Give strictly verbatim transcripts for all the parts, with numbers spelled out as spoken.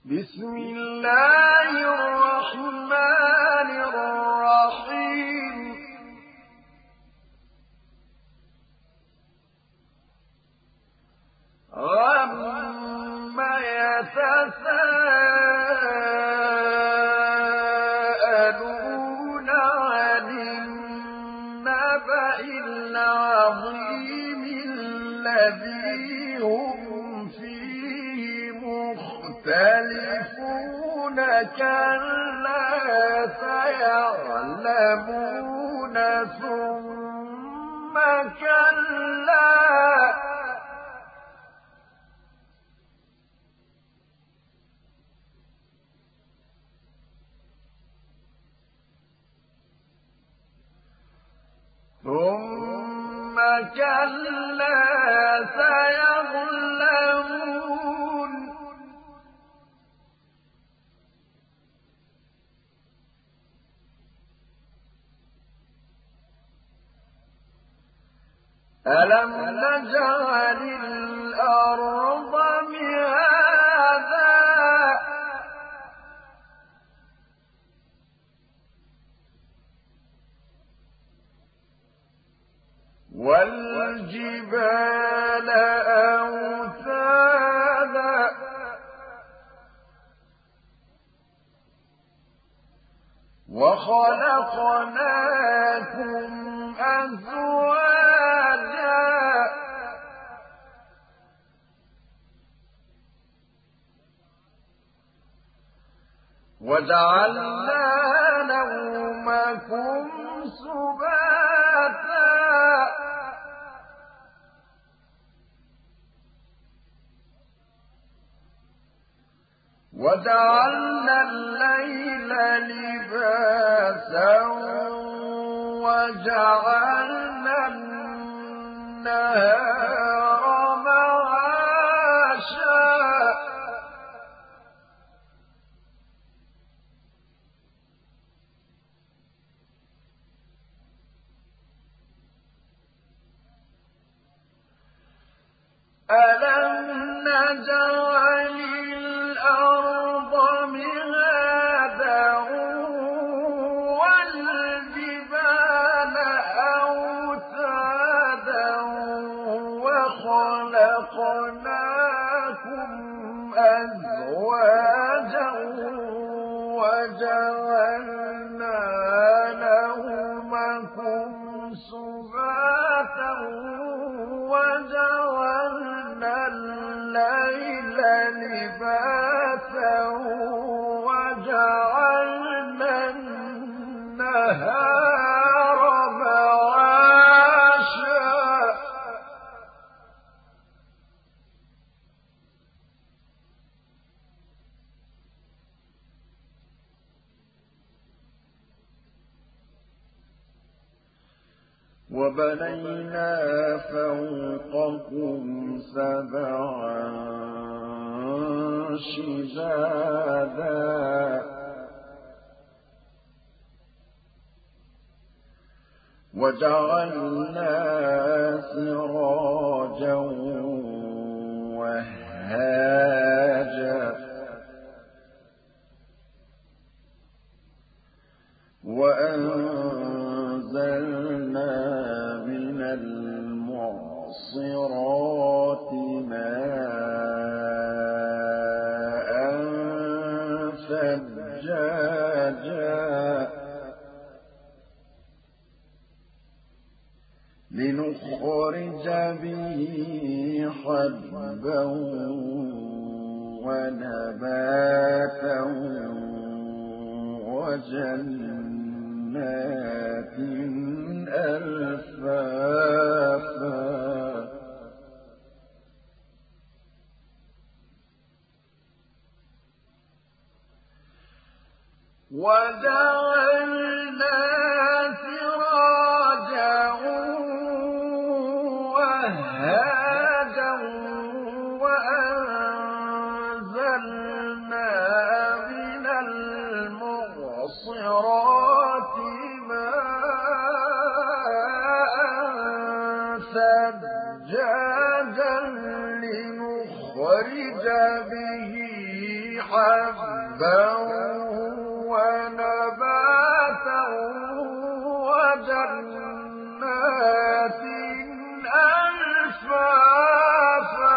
بسم الله الرحمن الرحيم عما يتساءلون عن النبأ العظيم الذي هم فيه مختلفون كلا سيعلمون ثم كلا ثم كلا سيعلمون ألم نجعل الأرض مهادا والجبال أوتادا وخلقناكم أزواجا وجعلنا نومكم سباتا وجعلنا الليل لباسا وجعلنا النهار معاشا ألم نجعل الأرض مهادا والجبال أوتادا وخلقناكم أزواجا وجعلنا نومكم سباتا وجعلنا الليل لباسا وجعلنا النهار معاشا وبنينا فوقكم سبعا شدادا وجعلنا سراجا وهاجا وأنزلنا من المعصرات ماء ثجاجا لنخرج به حبا ونباتا وجنات ألفافا وجعلنا سراجا وهاجا وأنزلنا من المعصرات ماء ثجاجا لنخرج به حبا ونباتا وجنات ألفافا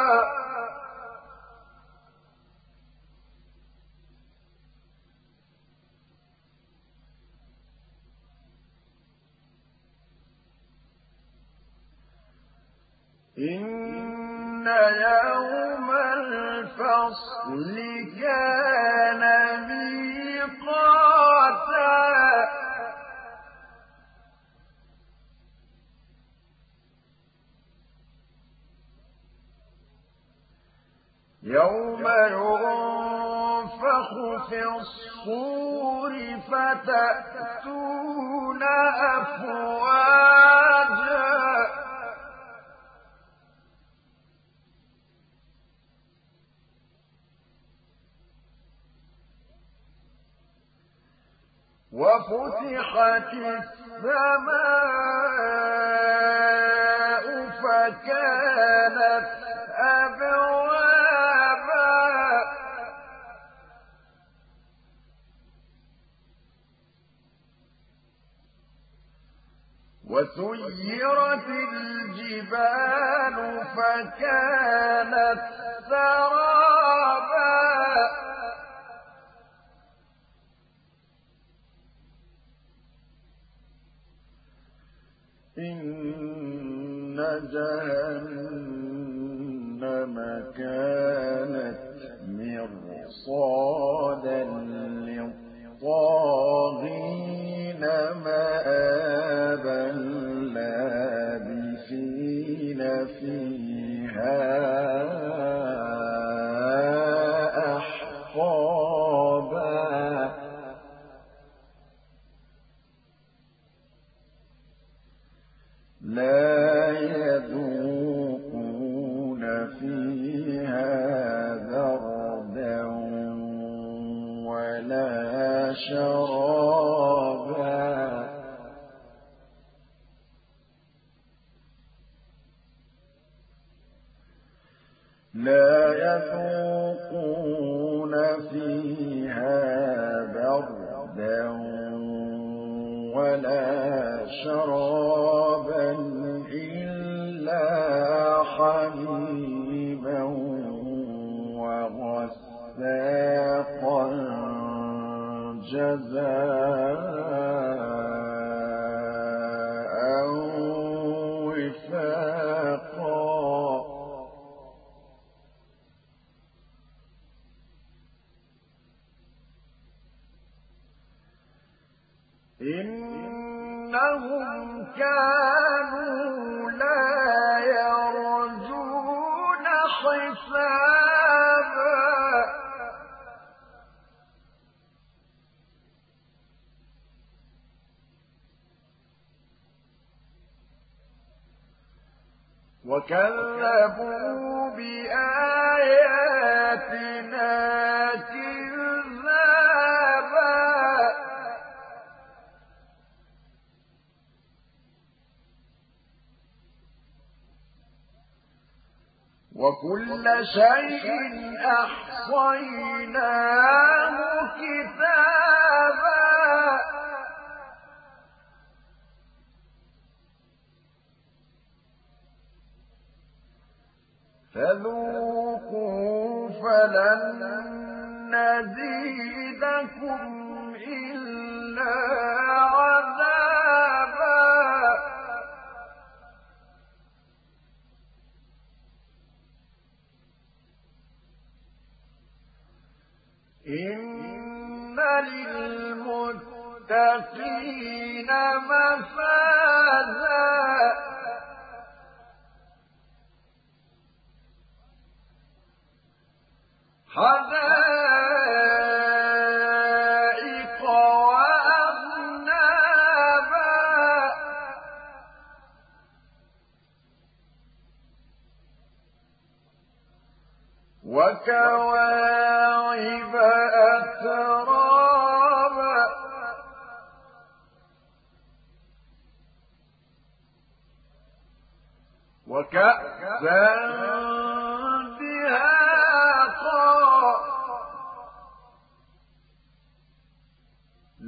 إن يوم الفصل كان ميقاتا يوم ينفخ في الصور فتأتون أفواجا وفتحت السماء فكانت أبوابا وسيرت الجبال فكانت سرابا إن جهنم كانت مرصادا للطاغين مآبا لابثين فيها أحقابا لا يذوقون فيها بردا ولا شرابا لا يذوقون فيها بردا ولا شرابا إلا حميما وغساقا جزاء وفاقا إنهم كانوا لا يرجون حسابا وكذبوا بآياتنا كذابا وكل شيء أحصيناه كتابا فذوقوا فلن نزيدكم إلا عذابا إن للمتقين مفازا حدائق وأعنابا وكواعب أترابا وكأسا دهاقا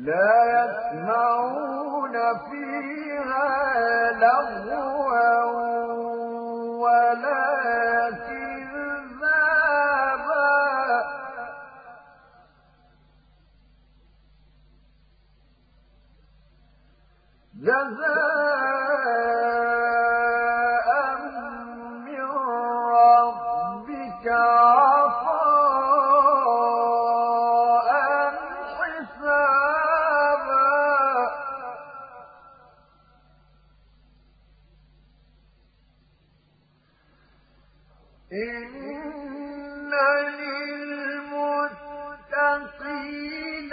لا يسمعون فيها لغوا ولا كذابا جزاء من ربك عطاء حسابا إن للمتقين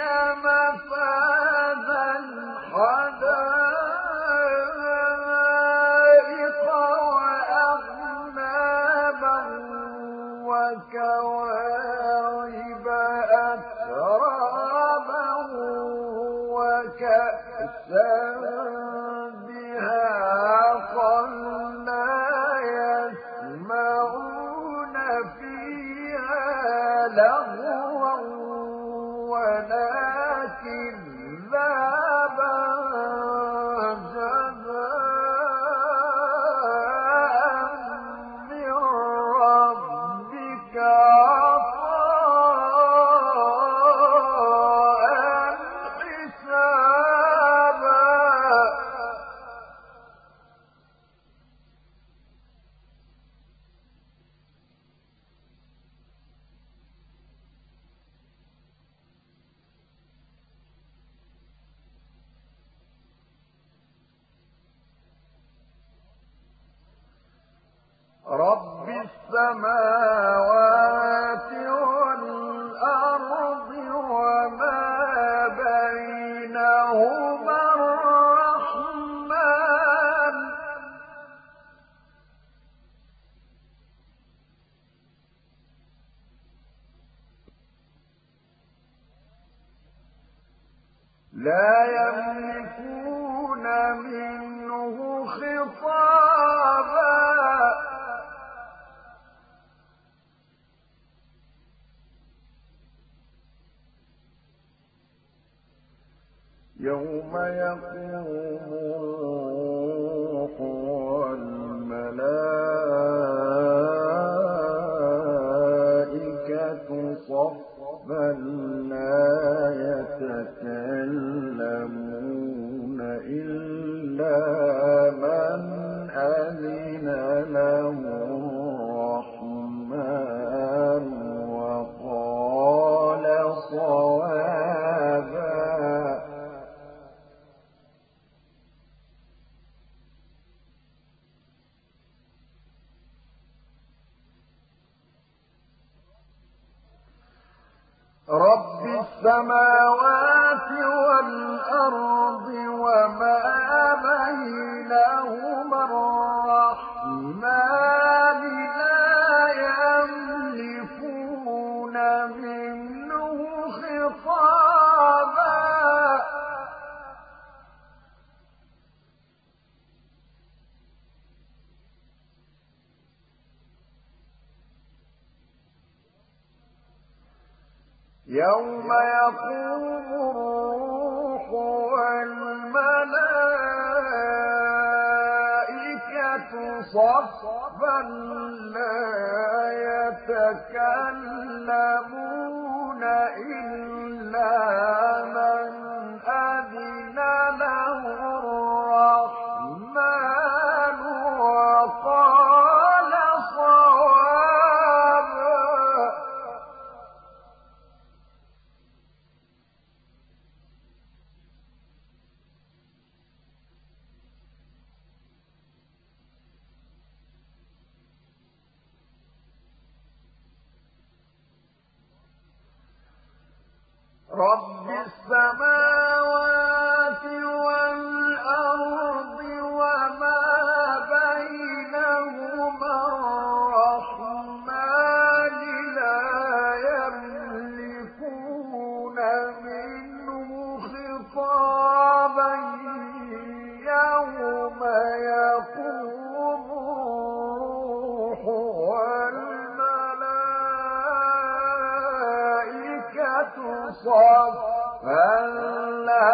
مفازا حدائق وأعنابا وكواعب أترابا وكأسا دهاقا لا يسمعون فيها لغوا ولا كذابا جزاء من ربك عطاء حسابا رب السماوات والأرض وما بينهما الرحمن لا يملكون منه خطابا يوم يقوم الروح والملائكة صفا لا يتكلمون إلا من أذن له الرحمن وقال صوابا رب السماوات والأرض وما بينهما الرحمن لا يملكون منه خطابا يوم يقوم الروح والملائكة صفا لا يتكلمون إلا من أذن له الرحمن وقال صوابا رب السماوات والأرض وما بينهما الرحمن لا يملكون منه خطابا يوم يقوم الروح والملائكة صفا لا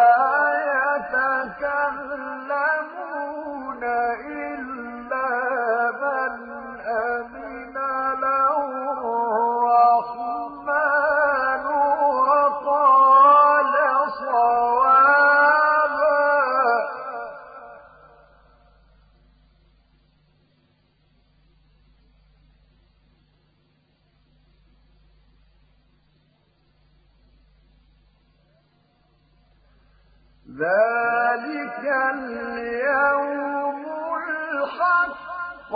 ذلك اليوم الحق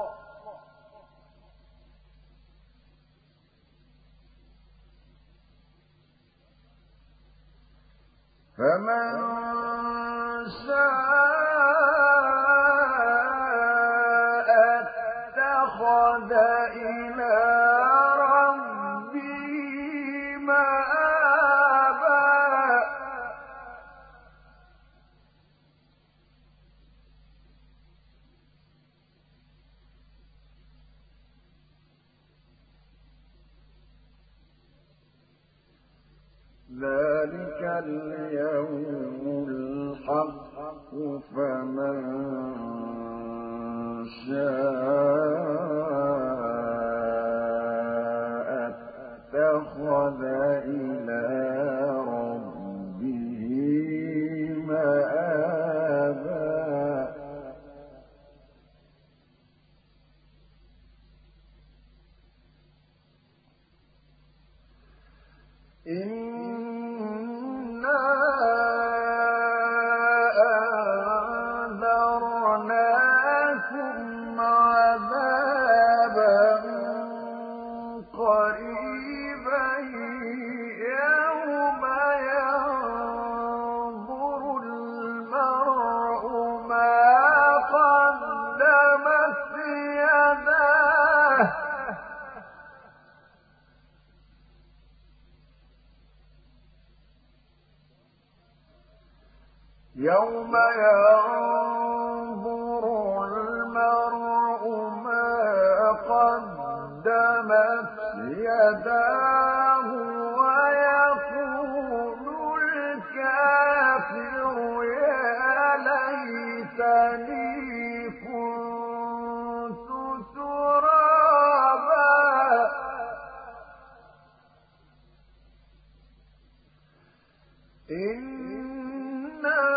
فمن شاء اتخذ إلى ربه مآبا ذلك اليوم الحق فمن شاء اتخذ إلى ربه مآبا إنا أنذرناكم عذابا قريبا يوم ينظر المرء ما قدمت يداه يوم ينظر المرء ما قدمت يداه ويقول الكافر يا ليتني كنت ترابا إنا